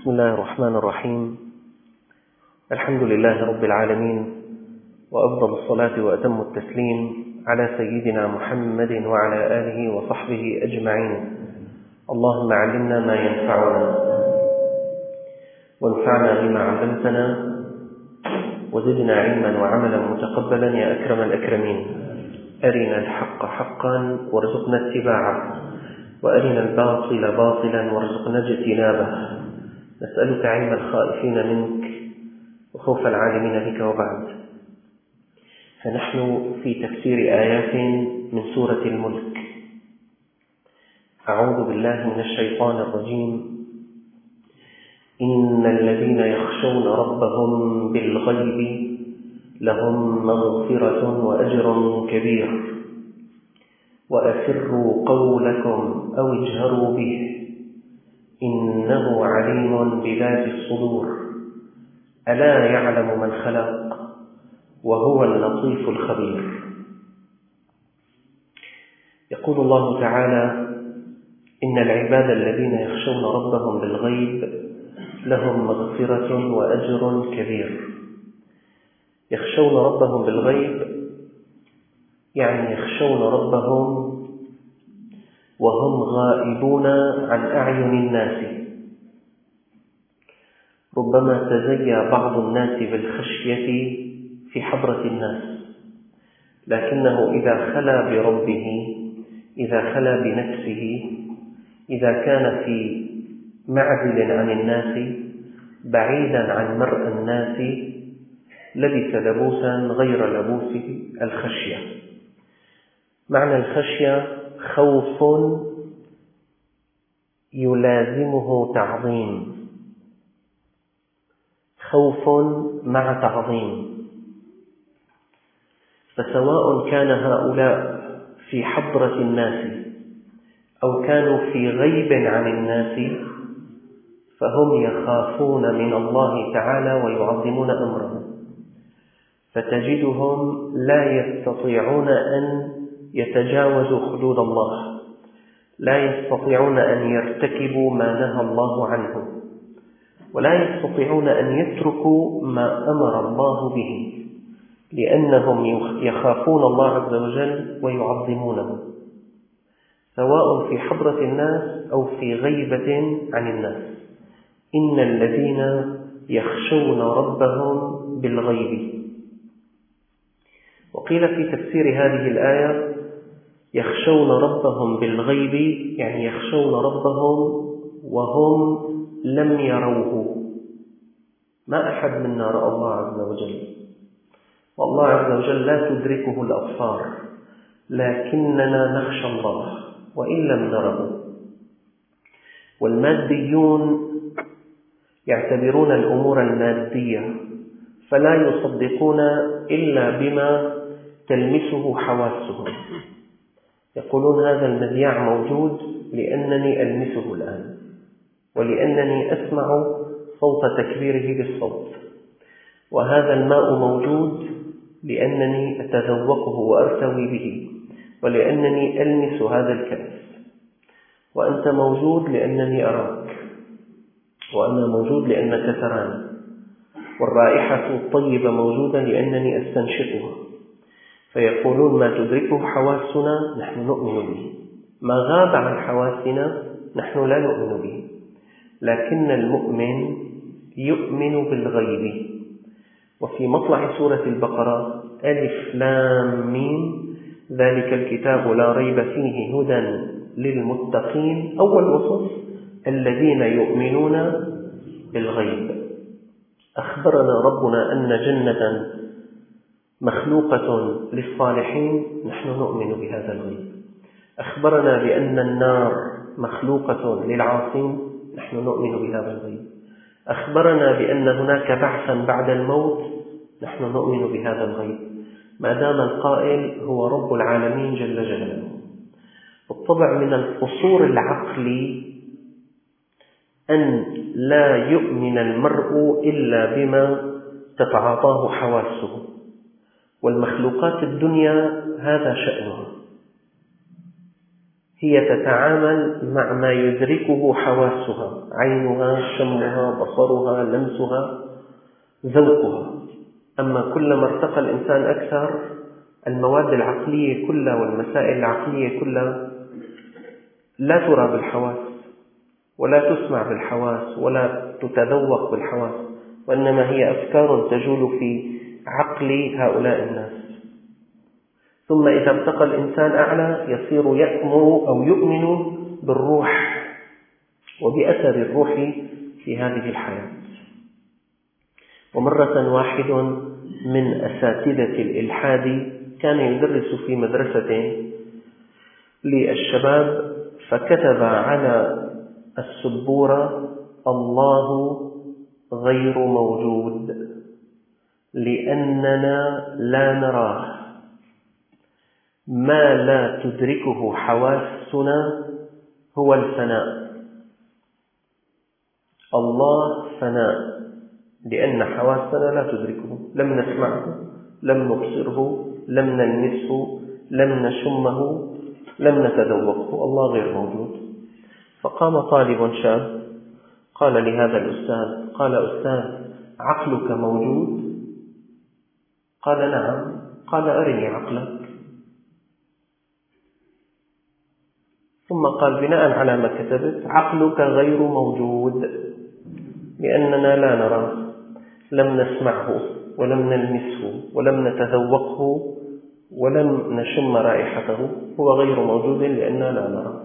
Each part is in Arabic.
بسم الله الرحمن الرحيم. الحمد لله رب العالمين، وأفضل الصلاة وأتم التسليم على سيدنا محمد وعلى آله وصحبه أجمعين. اللهم علمنا ما ينفعنا وانفعنا بما علمتنا وزدنا علما وعملا متقبلا يا أكرم الأكرمين. أرنا الحق حقا وارزقنا اتباعه، وأرنا الباطل باطلا وارزقنا اجتنابه. نسألك علم الخائفين منك وخوف العالمين بك. وبعد، فنحن في تفسير آيات من سورة الملك. أعوذ بالله من الشيطان الرجيم. إن الذين يخشون ربهم بالغيب لهم مغفرة وأجر كبير، وأسروا قولكم أو اجهروا به إنه عليم بذات الصدور، ألا يعلم من خلق وهو اللطيف الخبير. يقول الله تعالى: إن العباد الذين يخشون ربهم بالغيب لهم مغفرة وأجر كبير. يخشون ربهم بالغيب يعني يخشون ربهم وهم غائبون عن أعين الناس. ربما تزيا بعض الناس بالخشية في حضرة الناس، لكنه إذا خلا بربه، إذا خلا بنفسه، إذا كان في معزل عن الناس بعيدا عن مرء الناس، لبس لبوسا غير لبوس الخشية. معنى الخشية خوف يلازمه تعظيم، خوف مع تعظيم. فسواء كان هؤلاء في حضرة الناس أو كانوا في غيب عن الناس، فهم يخافون من الله تعالى ويعظمون أمره. فتجدهم لا يستطيعون أن يتجاوزوا حدود الله، لا يستطيعون أن يرتكبوا ما نهى الله عنه، ولا يستطيعون أن يتركوا ما أمر الله به، لأنهم يخافون الله عز وجل ويعظمونه، سواء في حضرة الناس أو في غيبة عن الناس. إن الذين يخشون ربهم بالغيب. وقيل في تفسير هذه الآية: يخشون ربهم بالغيب يعني يخشون ربهم وهم لم يروه. ما أحد منا رأى الله عز وجل، والله عز وجل لا تدركه الأبصار، لكننا نخشى الله وإن لم نره. والماديون يعتبرون الأمور المادية، فلا يصدقون إلا بما تلمسه حواسهم. يقولون هذا المذياع موجود لأنني ألمسه الآن، ولأنني أسمع صوت تكبيره بالصوت، وهذا الماء موجود لأنني أتذوقه وأرتوي به، ولأنني ألمس هذا الكأس. وأنت موجود لأنني أراك، وأنا موجود لأنك تراني. والرائحة الطيبة موجودة لأنني أستنشقها. فيقولون ما تدركه حواسنا نحن نؤمن به، ما غاب عن حواسنا نحن لا نؤمن به. لكن المؤمن يؤمن بالغيب. وفي مطلع سورة البقرة: ألف لام ميم ذلك الكتاب لا ريب فيه هدى للمتقين. أول وصف: الذين يؤمنون بالغيب. أخبرنا ربنا أن جنة مخلوقة للصالحين، نحن نؤمن بهذا الغيب. أخبرنا بأن النار مخلوقة للعاصين، نحن نؤمن بهذا الغيب. أخبرنا بأن هناك بعثا بعد الموت، نحن نؤمن بهذا الغيب، ما دام القائل هو رب العالمين جل جلاله. بالطبع من القصور العقلي أن لا يؤمن المرء إلا بما تتعاطاه حواسه، والمخلوقات الدنيا هذا شأنها. هي تتعامل مع ما يدركه حواسها، عينها، شمها، بصرها، لمسها، ذوقها. أما كلما ارتقى الإنسان أكثر، المواد العقلية كلها والمسائل العقلية كلها لا ترى بالحواس، ولا تسمع بالحواس، ولا تتذوق بالحواس، وإنما هي أفكار تجول في عقل هؤلاء الناس. ثم إذا ارتقى الإنسان أعلى يصير يأمر أو يؤمن بالروح وبأثر الروح في هذه الحياة. ومرة واحد من أساتذة الإلحاد كان يدرس في مدرسة للشباب، فكتب على السبورة: الله غير موجود لأننا لا نراه، ما لا تدركه حواسنا هو الفناء. الله فناء لأن حواسنا لا تدركه، لم نسمعه، لم نبصره، لم نلمسه، لم نشمه، لم نتذوقه. الله غير موجود. فقام طالب شاب قال لهذا الأستاذ، قال: أستاذ، عقلك موجود؟ قال: نعم. قال: أرني عقلك. ثم قال: بناء على ما كتبت، عقلك غير موجود لأننا لا نراه، لم نسمعه، ولم نلمسه، ولم نتذوقه، ولم نشم رائحته. هو غير موجود لأننا لا نراه.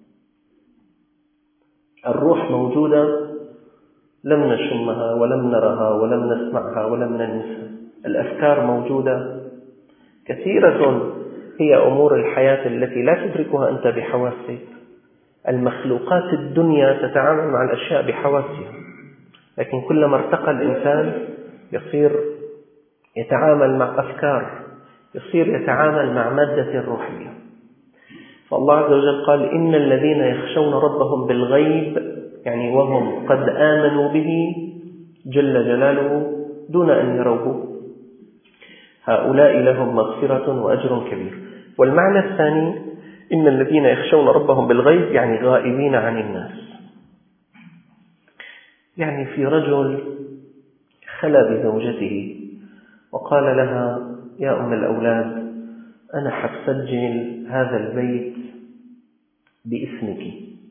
الروح موجودة، لم نشمها، ولم نرها، ولم نسمعها، ولم نلمسها. الأفكار موجودة كثيرة، هي أمور الحياة التي لا تدركها أنت بحواسك. المخلوقات الدنيا تتعامل مع الأشياء بحواسها، لكن كلما ارتقى الإنسان يصير يتعامل مع أفكار، يصير يتعامل مع مادة روحية. فالله عز وجل قال: إن الذين يخشون ربهم بالغيب، يعني وهم قد آمنوا به جل جلاله دون أن يروه، هؤلاء لهم مغفرة وأجر كبير. والمعنى الثاني: إن الذين يخشون ربهم بالغيب، يعني غائبين عن الناس. يعني في رجل خلى بزوجته وقال لها: يا أم الأولاد، أنا حسجل هذا البيت باسمك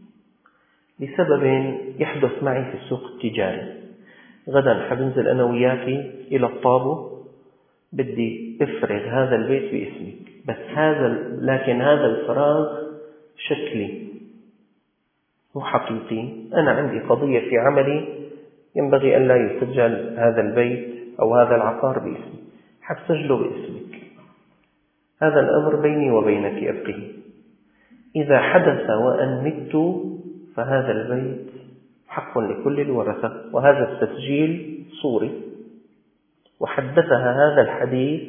لسبب يحدث معي في السوق التجاري. غدا حبنزل أنا وياك إلى الطابو، بدي أفرغ هذا البيت باسمك، بس لكن هذا الفراغ شكلي مو حقيقي. أنا عندي قضية في عملي، ينبغي أن لا يسجل هذا البيت أو هذا العقار باسمي، حسجله باسمك. هذا الأمر بيني وبينك أبقيه. إذا حدث وأن مت فهذا البيت حق لكل الورثة. وهذا التسجيل صوري، وحدثها هذا الحديث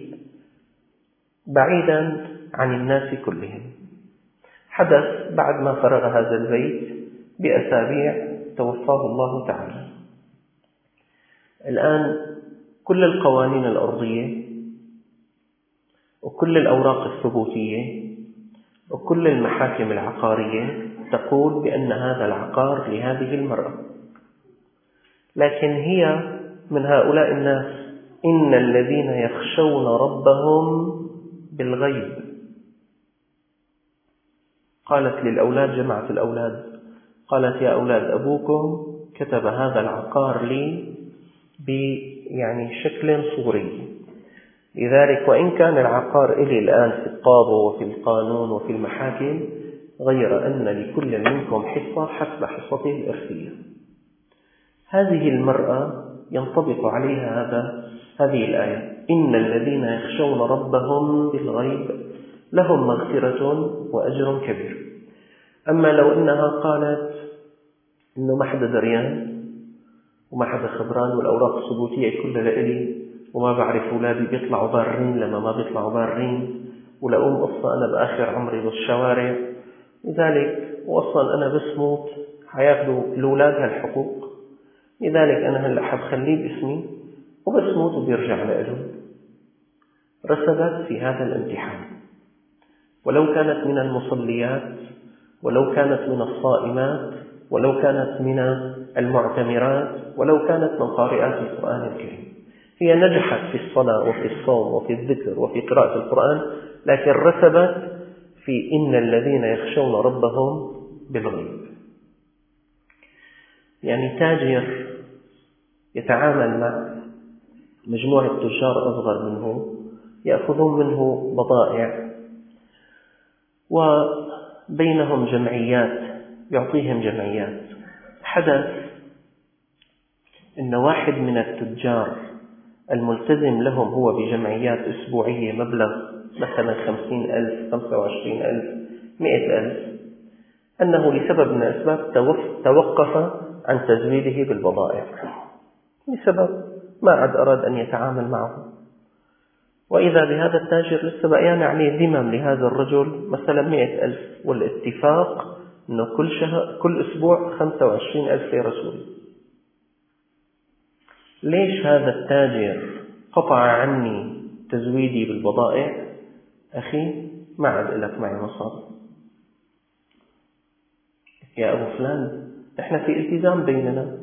بعيدا عن الناس كلهم. حدث بعد ما فرغ هذا البيت بأسابيع توفاه الله تعالى. الآن كل القوانين الأرضية وكل الأوراق الثبوتية وكل المحاكم العقارية تقول بأن هذا العقار لهذه المرأة، لكن هي من هؤلاء الناس: إن الذين يخشون ربهم بالغيب. قالت للأولاد، جمعت الأولاد، قالت: يا أولاد، أبوكم كتب هذا العقار لي يعني شكل صوري، لذلك وإن كان العقار إلي الآن في الطابو وفي القانون وفي المحاكم، غير أن لكل منكم حصة حسب حصته الإرثية. هذه المرأة ينطبق عليها هذه الآية: إن الذين يخشون ربهم بالغيب لهم مغفرة وأجر كبير. أما لو أنها قالت إنه ما حدا دريان وما حدا خبران والأوراق الثبوتية كلها لإلي وما بعرف أولادي بيطلعوا بارين لما ما بيطلعوا بارين، ولأقوم قصة أنا بآخر عمري بالشوارع، لذلك وأصلا أنا بس موت حياخدوا الأولاد هالحقوق، لذلك أنا هلأ حبخليه باسمي وبس موت وبيرجع لأهله. رسبت في هذا الامتحان. ولو كانت من المصليات ولو كانت من الصائمات، ولو كانت من المعتمرات، ولو كانت من قارئات القرآن الكريم. هي نجحت في الصلاة وفي الصوم وفي الذكر وفي قراءة القرآن، لكن رسبت في إن الذين يخشون ربهم بالغيب. يعني تاجر يتعامل مع مجموعة تجار أصغر منه، يأخذون منه بضائع، وبينهم جمعيات، يعطيهم جمعيات. حدث إن واحد من التجار الملتزم لهم هو بجمعيات أسبوعية مبلغ مثلا 50,000 25,000 100,000، أنه لسبب من الأسباب توقف عن تزويده بالبضائع، لسبب ما عاد أراد أن يتعامل معه. وإذا بهذا التاجر لسه بقيان عليه ذمم لهذا الرجل مثلا 100,000، والاتفاق أنه كل أسبوع 25,000 ليرة سوري. ليش هذا التاجر قطع عني تزويدي بالبضائع؟ أخي ما عاد لك معي مصاري. يا أبو فلان إحنا في التزام بيننا.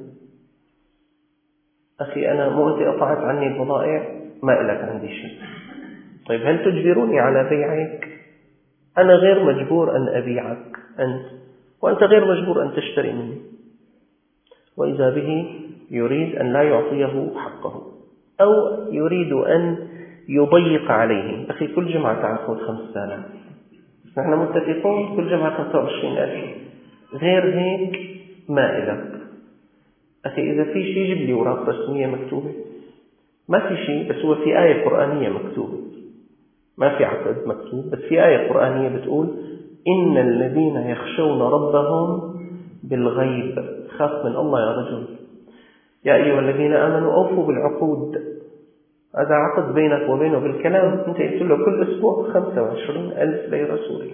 أخي أنا مؤتي قطعت عني البضائع، ما لك عندي شيء. طيب هل تجبروني على بيعك؟ أنا غير مجبور أن أبيعك أنت، وأنت غير مجبور أن تشتري مني. وإذا به يريد أن لا يعطيه حقه، أو يريد أن يضيق عليه. أخي كل جمعة تعال 5,000، نحن متفقون كل جمعة 25,000، غير هيك ما إلك. أخي إذا في شيء جيب لي أوراق رسمية مكتوبة. ما في شيء، بس هو في آية قرآنية مكتوبة، ما في عقد مكتوب، بس في آية قرآنية بتقول إن الذين يخشون ربهم بالغيب. خاف من الله يا رجل. يا أيها الذين آمنوا أوفوا بالعقود. هذا عقد بينك وبينه بالكلام. أنت قلت له كل أسبوع 25,000 ليرة سوري.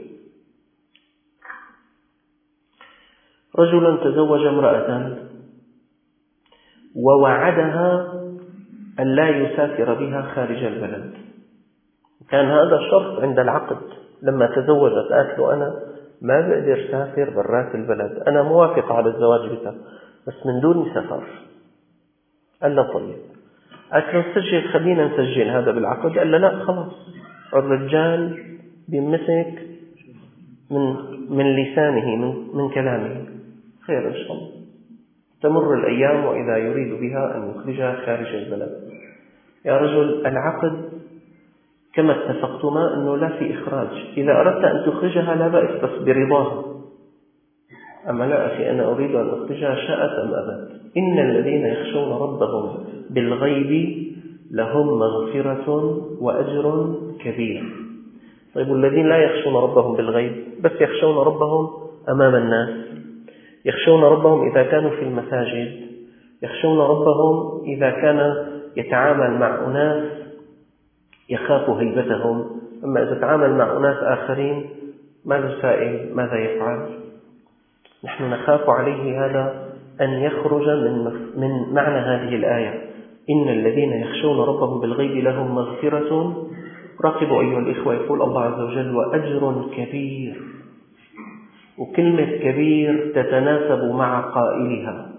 رجل تزوج امرأة ووعدها أن لا يسافر بها خارج البلد. كان هذا شرط عند العقد. لما تزوجت قالت له أنا ما بقدر سافر برات البلد، أنا موافق على الزواج بك بس من دون سفر. قال له طيب. قالت له نسجل، خلينا نسجل هذا بالعقد. قال له لا خلاص. الرجال بيمسك من لسانه، من كلامه. خير إن شاء الله. تمر الأيام وإذا يريد بها أن يخرجها خارج البلد. يا رجل العقد كما اتفقتما أنه لا في إخراج. إذا أردت أن تخرجها لا بأس بس برضاها. أما لا أخي أنا أريد أن أخرجها شاءت أم أبت. إن الذين يخشون ربهم بالغيب لهم مغفرة وأجر كبير. طيب والذين لا يخشون ربهم بالغيب بس يخشون ربهم أمام الناس، يخشون ربهم إذا كانوا في المساجد، يخشون ربهم إذا كان يتعامل مع أناس يخاف هيبتهم. أما إذا تعامل مع أناس آخرين ما له سائل ماذا يفعل. نحن نخاف عليه هذا أن يخرج من معنى هذه الآية إن الذين يخشون ربهم بالغيب لهم مغفرة. راقبوا أيها الإخوة، يقول الله عز وجل وأجر كبير. وكلمة كبير تتناسب مع قائلها.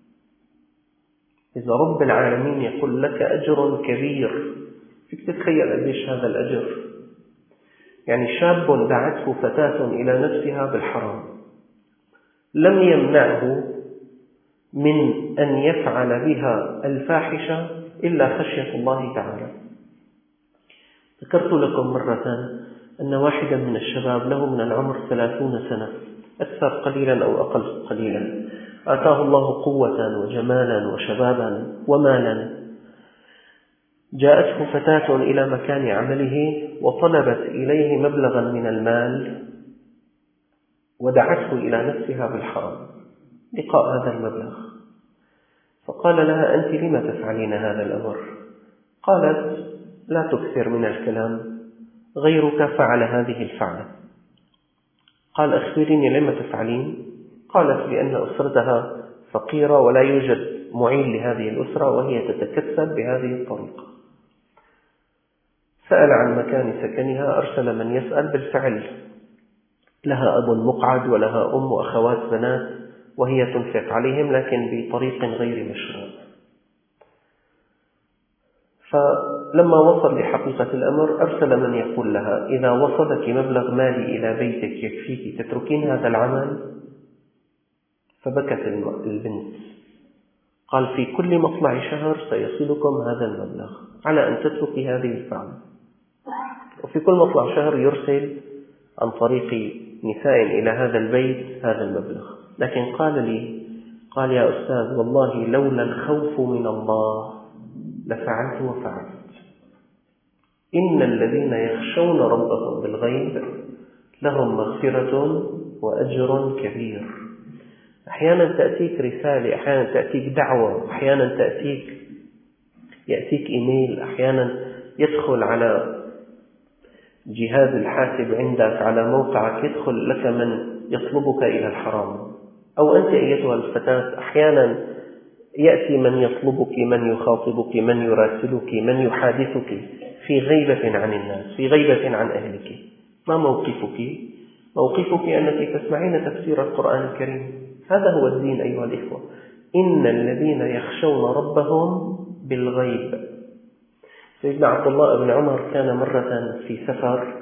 إذا رب العالمين يقول لك أجر كبير، فيك تتخيل قديش هذا الأجر. يعني شاب دعته فتاة إلى نفسها بالحرام، لم يمنعه من أن يفعل بها الفاحشة إلا خشية الله تعالى. ذكرت لكم مرة أن واحدا من الشباب له من العمر 30 سنة، أكثر قليلا أو أقل قليلا، آتاه الله قوة وجمالا وشبابا ومالا. جاءته فتاة إلى مكان عمله وطلبت إليه مبلغا من المال ودعته إلى نفسها بالحرام لقاء هذا المبلغ. فقال لها أنت لما تفعلين هذا الأمر؟ قالت لا تكثر من الكلام، غيرك فعل هذه الفعلة. قال أخبريني لما تفعلين؟ قالت لأن أسرتها فقيرة ولا يوجد معين لهذه الأسرة وهي تتكسب بهذه الطريقة. سأل عن مكان سكنها، أرسل من يسأل. بالفعل لها أب مقعد ولها أم وأخوات بنات وهي تنفق عليهم لكن بطريق غير مشروع. فلما وصل لحقيقة الأمر أرسل من يقول لها: إذا وصلك مبلغ مالي إلى بيتك يكفيك تتركين هذا العمل؟ فبكت البنت. قال: في كل مطلع شهر سيصلكم هذا المبلغ على أن تتركي هذه الفعل. وفي كل مطلع شهر يرسل عن طريق نساء إلى هذا البيت هذا المبلغ. لكن قال: يا أستاذ، والله لولا الخوف من الله لفعلت وفعلت. إن الذين يخشون ربهم بالغيب لهم مغفرة وأجر كبير. أحيانا تأتيك رسالة، أحيانا تأتيك دعوة، أحيانا يأتيك إيميل، أحيانا يدخل على جهاز الحاسب عندك على موقعك يدخل لك من يطلبك إلى الحرام. أو أنت أيتها الفتاة أحيانا يأتي من يطلبك، من يخاطبك، من يراسلك، من يحادثك في غيبة عن الناس، في غيبة عن أهلك. ما موقفك؟ موقفك أنك تسمعين تفسير القرآن الكريم. هذا هو الدين أيها الإخوة. إن الذين يخشون ربهم بالغيب. سيدنا عبد الله بن عمر كان مرة في سفر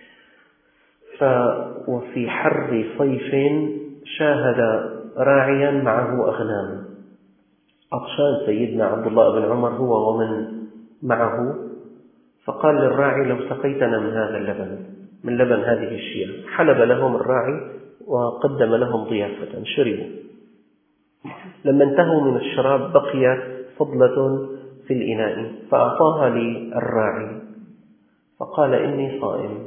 وفي حر صيف شاهد راعيا معه أغنام. عطشان سيدنا عبد الله بن عمر هو ومن معه، فقال للراعي: لو سقيتنا من هذا اللبن، من لبن هذه الشياه. حلب لهم الراعي وقدم لهم ضيافة، شربوا. لما انتهوا من الشراب بقيت فضلة في الإناء فأعطاها للراعي فقال: إني صائم.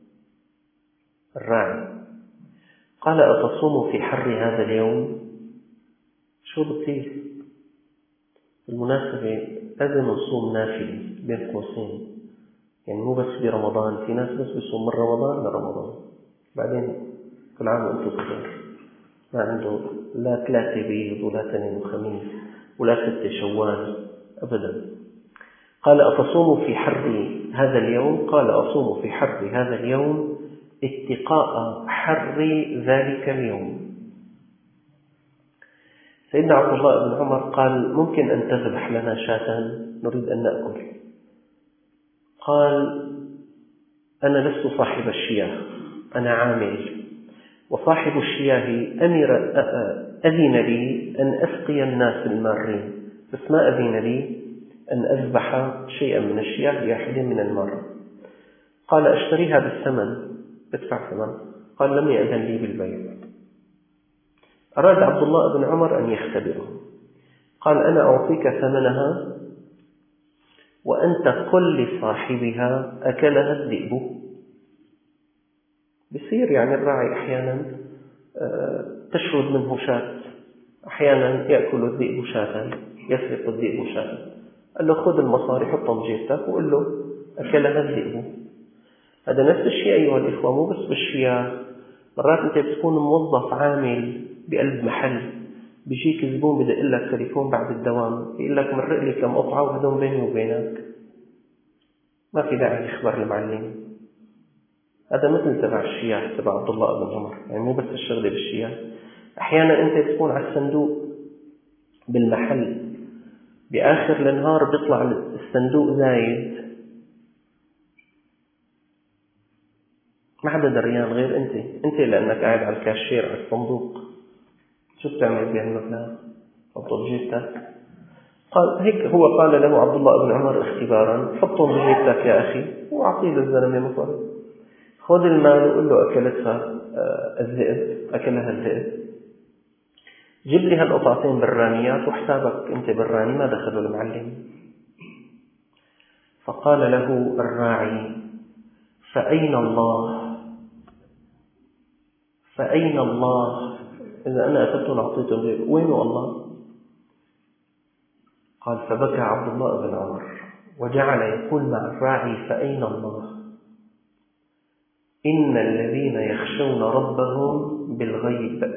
الراعي قال: أتصوم في حر هذا اليوم؟ شو بتصير؟ بالمناسبة لازم نصوم نافلة بين قوسين، يعني مو بس برمضان. في ناس بس بيصوم من رمضان لرمضان، بعدين كل عام وانتم بخير، ما عنده لا 3 بيض ولا 2 وخميس ولا 6 شوال أبدا. قال: أتصوم في حر هذا اليوم؟ قال: أصوم في حر هذا اليوم اتقاء حر ذلك اليوم. سيدنا عبد الله بن عمر قال: ممكن أن تذبح لنا شاة، نريد أن نأكل. قال: أنا لست صاحب الشياه، أنا عامل، وصاحب الشياه أذن لي أن أسقي الناس المارين، بس ما أذن لي أن أذبح شيئا من الشياه لأحد من المار. قال: أشتريها بالثمن، بدفع ثمن. قال: لم يأذن لي بالبيع. أراد عبد الله بن عمر أن يختبره. قال: أنا أعطيك ثمنها وأنت قل لصاحبها أكلها الذئب. بصير يعني الراعي أحيانا تشرد منه شاة، أحيانا يأكل الذئب شاة، يسرق الذئب شاة. قال له: خذ المصاري حطهم بجيبتك وقل له أكلها الذئب. هذا نفس الشيء أيها الإخوة، مو بس بالشياه. مرات أنت بتكون موظف عامل بقلب محل، بيجيك زبون بدأ لك تليفون بعد الدوام يقول لك: مرق لي كم قطعة وهدون بيني وبينك. ما في داعي يخبر المعلم. هذا مثل تبع الشياه تبع عبد الله بن عمر، يعني مو بس الشغله بالشياه. احيانا انت تكون على الصندوق بالمحل، باخر النهار بيطلع الصندوق زايد، ما حدا دريان غير انت لانك قاعد على الكاشير على الصندوق. شو بتعمل بهالمبلغ؟ حطه بجيبتك. قال هيك، هو قال له عبد الله بن عمر اختبارا: حطهم بجيبتك يا اخي واعطيه للزلمه مصاري. خذ المال وقل له أكلتها الذئب، أكلها الذئب. جيب لي هالقطعتين برانيات وحسابك أنت براني، ما دخلوا المعلم. فقال له الراعي: فأين الله؟ فأين الله؟ إذا أنا أخذته أعطيته الذئب، وين الله؟ قال: فبكى عبد الله بن عمر وجعل يقول مع الراعي: فأين الله؟ إن الذين يخشون ربهم بالغيب.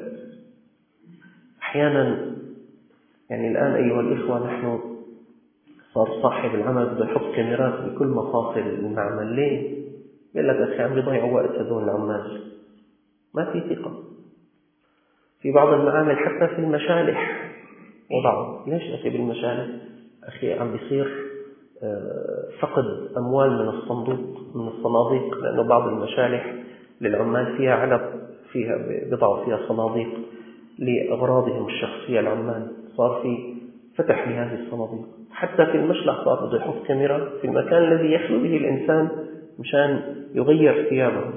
أحيانا يعني الآن أيها الإخوة نحن صار صاحب العمل بده يحط كاميرات بكل مفاصل المعمل. ليه؟ يقول لك: أخي عم بيضيعوا وقت هذول العمال. ما في ثقة. في بعض المعامل حتى في المشالح وضعوا. ليش أخي بالمشالح؟ أخي عم بيصير فقد أموال من الصناديق، لأنه بعض المشالح للعمال فيها علب، بضعوا فيها صناديق لأغراضهم الشخصية العمال، صار في فتح لهذه الصناديق. حتى في المشلح صار بده يحط كاميرا في المكان الذي يخلو به الإنسان مشان يغير ثيابه.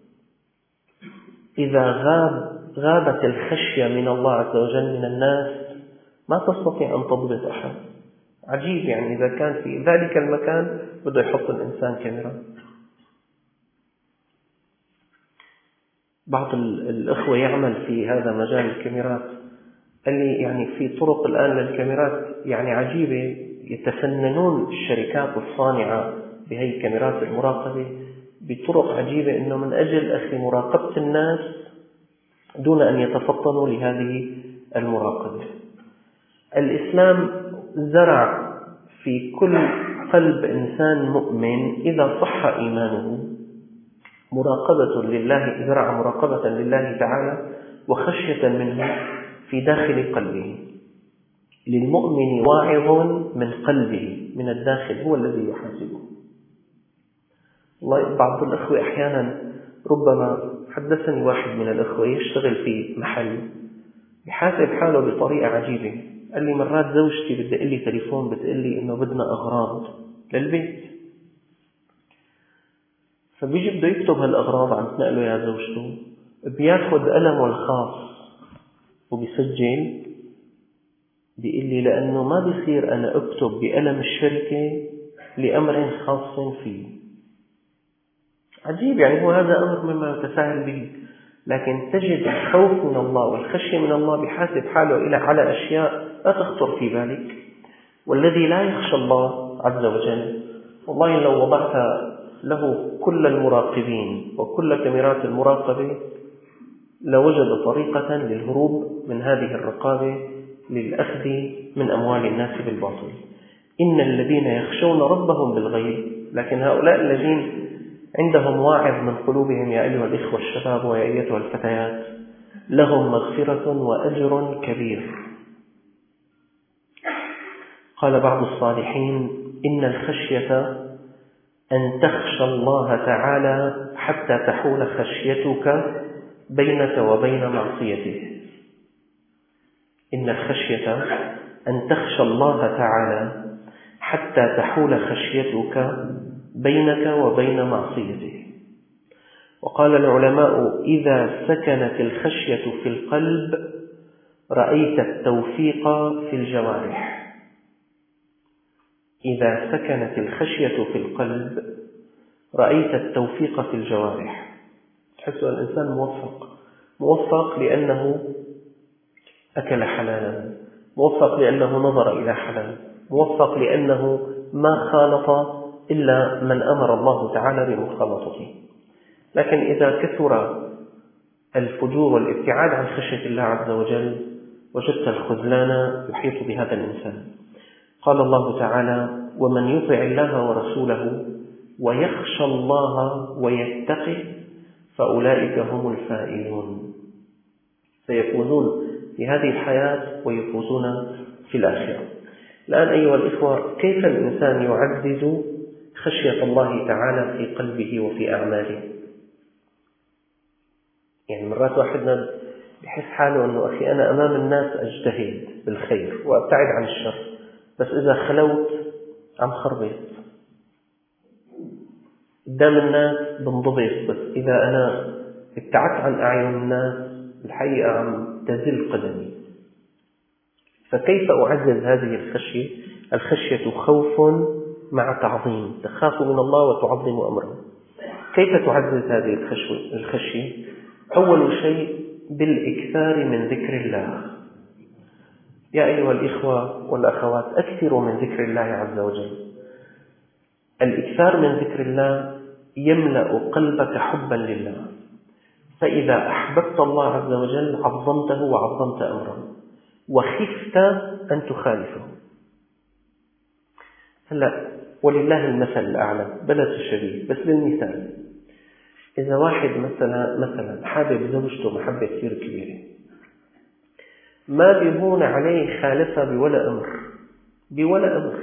إذا غابت الخشية من الله عز وجل من الناس ما تستطيع أن تضبط أحد. عجيب، يعني إذا كان في ذلك المكان بده يحط الإنسان كاميرا. بعض الأخوة يعمل في هذا مجال الكاميرات، قال لي يعني في طرق الآن للكاميرات يعني عجيبة، يتفننون الشركات الصانعة بهي الكاميرات المراقبة بطرق عجيبة، إنه من أجل أخي مراقبة الناس دون أن يتفطنوا لهذه المراقبة. الإسلام زرع في كل قلب إنسان مؤمن إذا صح إيمانه مراقبة لله، زرع مراقبة لله تعالى وخشية منه في داخل قلبه. للمؤمن واعظ من قلبه، من الداخل هو الذي يحاسبه. والله بعض الأخوة أحيانا، ربما حدثني واحد من الأخوة يشتغل في محل يحاسب حاله بطريقة عجيبة. قال لي مرات زوجتي بدي لي تليفون بتقول لي إنه بدنا أغراض للبيت، فبيجي بده يكتب هالأغراض عم تنقله يا زوجته، بياخد قلمه الخاص وبيسجل، بيقول لي لأنه ما بيصير أنا أكتب بقلم الشركة لأمر خاص فيه. عجيب، يعني هو هذا أمر مما يتساهل به، لكن تجد الخوف من الله والخشية من الله بحاسب حاله على أشياء لا تخطر في بالك. والذي لا يخشى الله عز وجل والله لو وضعت له كل المراقبين وكل كاميرات المراقبة لوجد طريقة للهروب من هذه الرقابة للأخذ من أموال الناس بالباطل. إن الذين يخشون ربهم بالغيب، لكن هؤلاء الذين عندهم واعظ من قلوبهم يا أيها الإخوة الشباب ويا أيتها الفتيات لهم مغفرة وأجر كبير. قال بعض الصالحين إن الخشية أن تخشى الله تعالى حتى تحول خشيتك بينك وبين معصيته. إن الخشية أن تخشى الله تعالى حتى تحول خشيتك بينك وبين معصيته. وقال العلماء إذا سكنت الخشية في القلب رأيت التوفيق في الجوارح. إذا سكنت الخشية في القلب رأيت التوفيق في الجوارح. تحس الإنسان موفق لأنه أكل حلالا، موفق لأنه نظر إلى حلال، موفق لأنه ما خالط إلا من أمر الله تعالى بمخالطته. لكن إذا كثر الفجور والابتعاد عن خشية الله عز وجل وجدت الخذلان يحيط بهذا الإنسان. قال الله تعالى ومن يطع الله ورسوله ويخشى الله ويتقه فأولئك هم الفائزون. سيفوزون في هذه الحياة ويفوزون في الآخرة. الآن أيها الإخوة، كيف الإنسان يعزز خشية الله تعالى في قلبه وفي أعماله؟ يعني مرات واحدنا بحس حاله أنه أخي أنا أمام الناس أجتهد بالخير وأبتعد عن الشر، بس إذا خلوت عم خربط قدام الناس بنضبط، بس إذا أنا ابتعدت عن أعين الناس الحقيقة عم تزل قدمي. فكيف أعزز هذه الخشية؟ الخشية خوف مع تعظيم، تخاف من الله وتعظم أمره. كيف تعزز هذه الخشية؟ أول شيء بالإكثار من ذكر الله. يا أيها الإخوة والأخوات أكثروا من ذكر الله عز وجل. الإكثار من ذكر الله يملأ قلبك حبا لله، فإذا أحببت الله عز وجل عظمته وعظمت أمره وخفت أن تخالفه. هلأ ولله المثل الأعلى، بلا تشبيه، بس للمثال إذا واحد مثلا حابب زوجته محبة كثير كبيرة، ما بيهون عليه خالفها بولا أمر.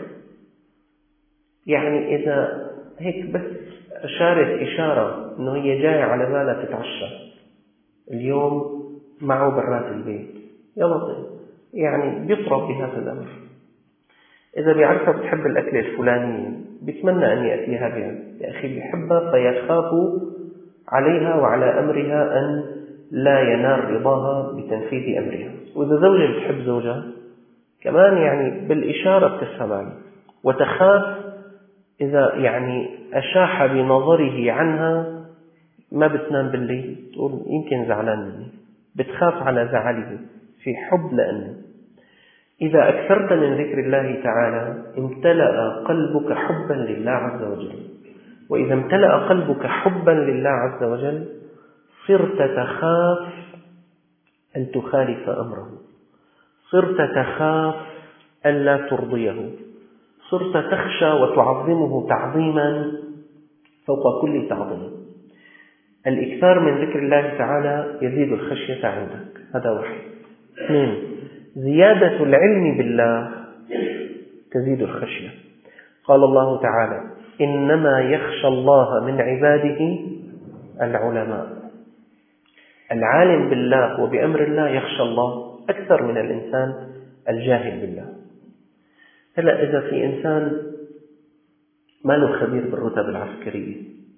يعني إذا هيك بس أشارت إشارة إنه هي جاية على بالها تتعشى اليوم معه برات البيت، يلا يعني بيطرب بهذا الأمر. إذا بيعرفها بتحب الأكل الفلاني بيتمنى أن يأتيها بها، يا أخي بيحبها فيخاف عليها وعلى أمرها أن لا ينال رضاها بتنفيذ أمرها. وإذا زوجة بتحب زوجها كمان يعني بالإشارة بتفهم عليه، وتخاف إذا يعني أشاح بنظره عنها ما بتنام بالليل، تقول يمكن زعلان مني، بتخاف على زعله في حب. لأنه إذا أكثرت من ذكر الله تعالى امتلأ قلبك حبا لله عز وجل، وإذا امتلأ قلبك حبا لله عز وجل صرت تخاف أن تخالف أمره، صرت تخاف ألا ترضيه، صرت تخشى وتعظمه تعظيما فوق كل تعظيم. الإكثار من ذكر الله تعالى يزيد الخشية عندك، هذا واحد. 2، زيادة العلم بالله تزيد الخشية. قال الله تعالى: إنما يخشى الله من عباده العلماء. العالم بالله وبأمر الله يخشى الله أكثر من الإنسان الجاهل بالله. هلأ إذا في إنسان ما له خبير بالرتب العسكرية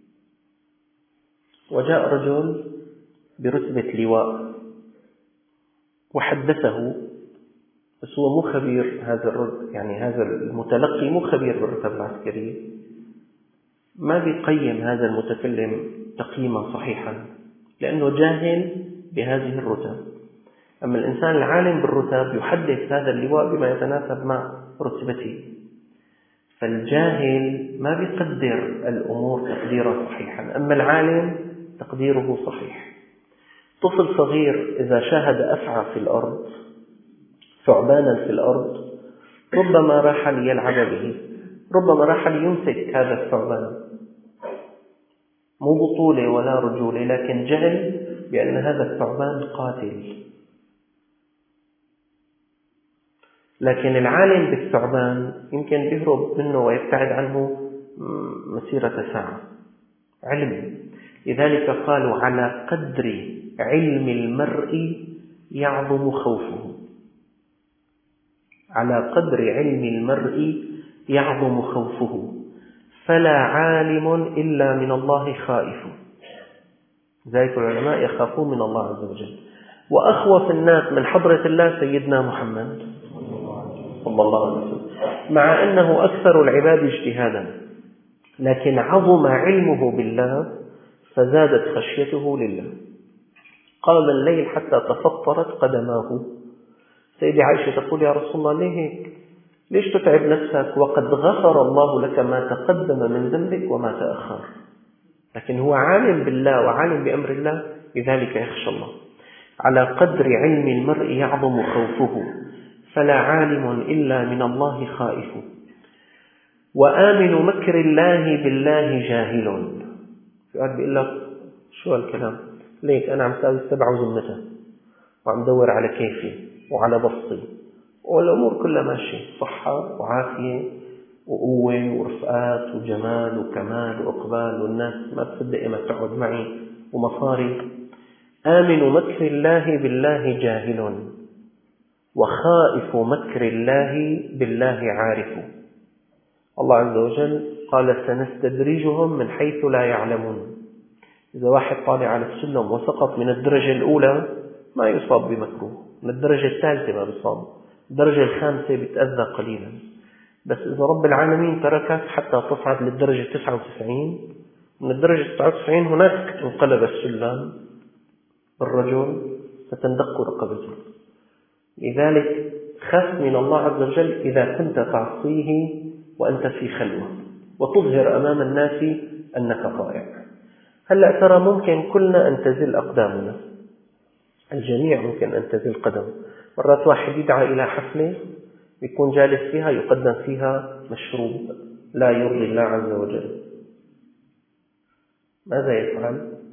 وجاء رجل برتبة لواء وحدثه، بس هو مو خبير، هذا المتلقي مو خبير بالرتب العسكرية، ما بيقيم هذا المتكلم تقييما صحيحا لأنه جاهل بهذه الرتب. أما الإنسان العالم بالرتب يحدث هذا اللواء بما يتناسب مع رتبته. فالجاهل ما بيقدر الأمور تقديرا صحيحا، أما العالم تقديره صحيح. طفل صغير إذا شاهد أفعى في الأرض، ثعبانا في الأرض، ربما راح ليلعب به، ربما راح ليمسك هذا الثعبان، مو بطولة ولا رجولة، لكن جهل بأن هذا الثعبان قاتل. لكن العالم بالثعبان يمكن يهرب منه ويبتعد عنه مسيرة ساعة، علم. لذلك قالوا: على قدر علم المرء يعظم خوفه. على قدر علم المرء يعظم خوفه، فلا عالم إلا من الله خائف. ذلك العلماء يخافون من الله عز وجل. وأخوف الناس من حضرة الله سيدنا محمد صلى الله عليه وسلم، مع أنه أكثر العباد اجتهادا، لكن عظم علمه بالله فزادت خشيته لله. قام الليل حتى تفطرت قدماه. سيدة عائشة تقول: يا رسول الله ليش تتعب نفسك وقد غفر الله لك ما تقدم من ذنبك وما تأخر؟ لكن هو عالم بالله وعالم بأمر الله، لذلك يخشى الله. على قدر علم المرء يعظم خوفه، فلا عالم إلا من الله خائف. وآمن مكر الله بالله جاهل. فقال بيقول لك: شو هالكلام؟ ليك أنا عم ساوي 7 وزمتها وعم دور على كيفي وعلى بسطي، والأمور كلها ماشية، صحة وعافية وقوة ورفقات وجمال وكمال وإقبال، والناس ما تصدق ما تقعد معي ومصاري. آمن مكر الله بالله جاهل، وخائف مكر الله بالله عارف. الله عز وجل قال: سنستدرجهم من حيث لا يعلمون. إذا واحد طالع على السلم وسقط من الدرجة الأولى ما يصاب بمكروه، من الدرجة الثالثة ما بيصاب، الدرجة الخامسة بتأذى قليلا. بس إذا رب العالمين تركك حتى تصعد للدرجة 99، من الدرجة 99 هناك انقلب السلم الرجل فتندق رقبته. لذلك خف من الله عز وجل إذا كنت تعصيه وأنت في خلوة وتظهر أمام الناس أنك طائع. هلأ ترى ممكن كلنا أن تزل أقدامنا، الجميع ممكن أن تزل قدم. مرات واحد يدعى إلى حفلة يكون جالس فيها يقدم فيها مشروب لا يرضي الله عز وجل، ماذا يفعل؟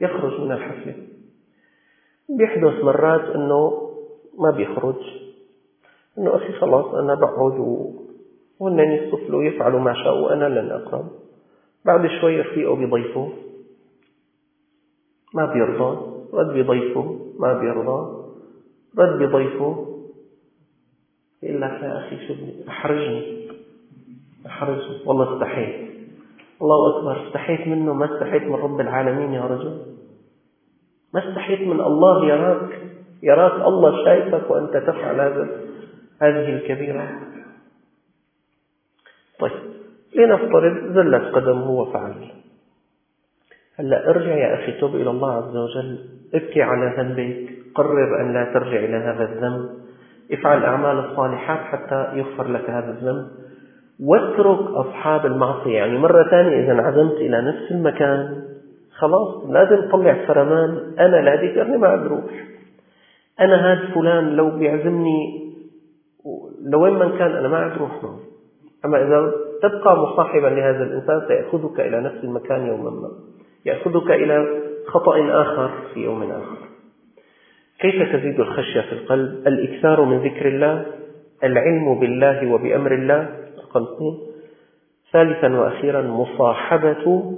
يخرج من الحفلة. بيحدث مرات أنه ما بيخرج، أنه أخي خلاص أنا بقعد وهن يصطفلوا يفعلوا ما شاءوا وأنا لن أقرب. بعد شوي يرفيقوا بضيفه ما بيرضى، رد بضيفه ما بيرضى، رد بضيفه يقول لك يا أخي شو أحرجني والله استحيت، الله أكبر، استحيت منه ما استحيت من رب العالمين يا رجل، ما استحيت من الله. يراك الله شايفك وأنت تفعل هذه الكبيرة. طيب لنفترض زلت قدمه وفعل. هلأ ارجع يا أخي، توب إلى الله عز وجل، ابكي على ذنبك، قرر أن لا ترجع إلى هذا الذنب، افعل أعمال الصالحات حتى يغفر لك هذا الذنب، واترك أصحاب المعصية. يعني مرة ثانية إذا انعزمت إلى نفس المكان خلاص لازم تطلع فرمان، أنا لا ذكرني ما أروح، أنا هذا فلان لو بيعزمني لو وين من كان أنا ما أروح معه. أما إذا تبقى مصاحبا لهذا الإنسان سيأخذك إلى نفس المكان يوما ما، يأخذك إلى خطأ آخر في يوم آخر. كيف تزيد الخشية في القلب؟ الإكثار من ذكر الله، العلم بالله وبأمر الله، رقم 2. ثالثا وأخيرا مصاحبة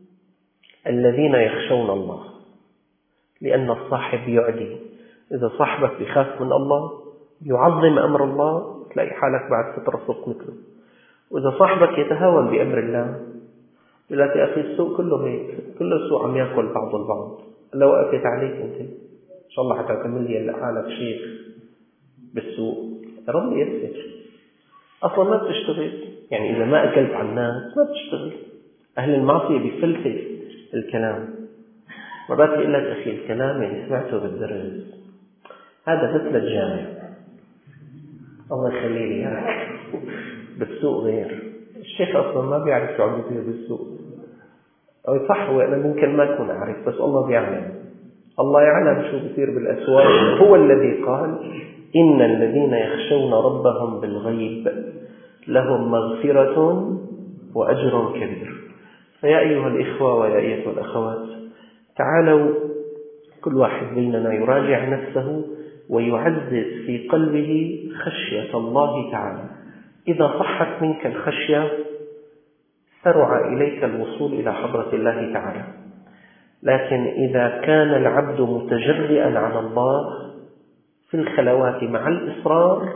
الذين يخشون الله، لأن الصاحب يعدي. إذا صاحبك بخاف من الله يعظم أمر الله تلاقي حالك بعد فترة صرت مثله. وإذا صاحبك يتهاون بأمر الله يقول لك يا أخي السوق كله هيك، كل السوق عم يأكل بعض البعض، لو وقفت عليك أنت إن شاء الله حتعتمد لي حالك شيخ بالسوق، رب يسر أصلا ما بتشتغل. يعني إذا ما أكلت على الناس ما بتشتغل. أهل المعصية بفلسف الكلام، مرات يقول لك أخي الكلام اللي سمعته بالدرس هذا مثل الجامع، الله يخلي لي إياك، بالسوق غير. الشيخ أصلا ما بيعرف شو عم يصير بالسوق، أو صح وأنا ممكن ما أكون أعرف بس الله بيعلم، الله يعلم شو بيصير بالأسواق. هو الذي قال إن الذين يخشون ربهم بالغيب لهم مغفرة وأجر كبير. فيا أيها الإخوة ويا أيها الأخوات، تعالوا كل واحد مننا يراجع نفسه ويعزز في قلبه خشية الله تعالى. إذا صحت منك الخشية سرع إليك الوصول إلى حضرة الله تعالى. لكن إذا كان العبد متجرئا على الله في الخلوات مع الإصرار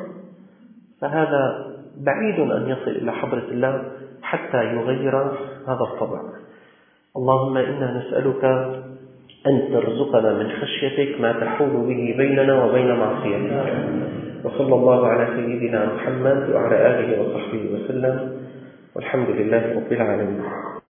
فهذا بعيد أن يصل إلى حضرة الله حتى يغير هذا الطبع. اللهم إنا نسألك أن ترزقنا من خشيتك ما تحول به بيننا وبين معصيتك. وصلى الله على سيدنا محمد وعلى آله وصحبه وسلم، والحمد لله رب العالمين.